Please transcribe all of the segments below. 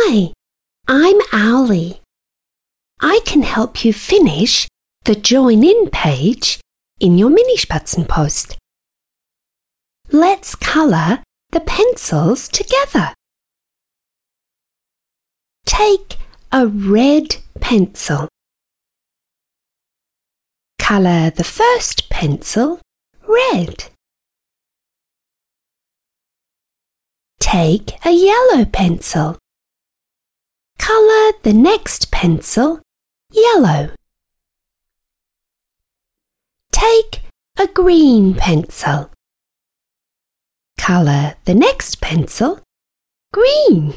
Hi, I'm Owlie. I can help you finish the Join In page in your Minispatzenpost. Let's colour the pencils together. Take a red pencil. Colour the first pencil red. Take a yellow pencil. Colour the next pencil yellow. Take a green pencil. Colour the next pencil green.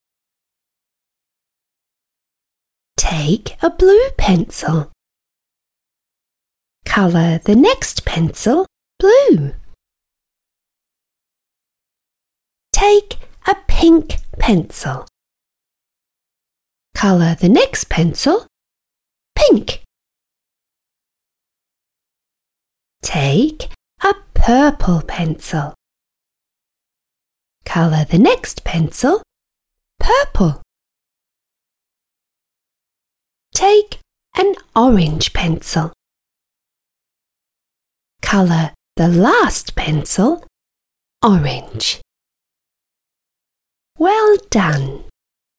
Take a blue pencil. Colour the next pencil blue. Take a pink pencil. Colour the next pencil pink. Take a purple pencil. Colour the next pencil purple. Take an orange pencil. Colour the last pencil orange. Well done!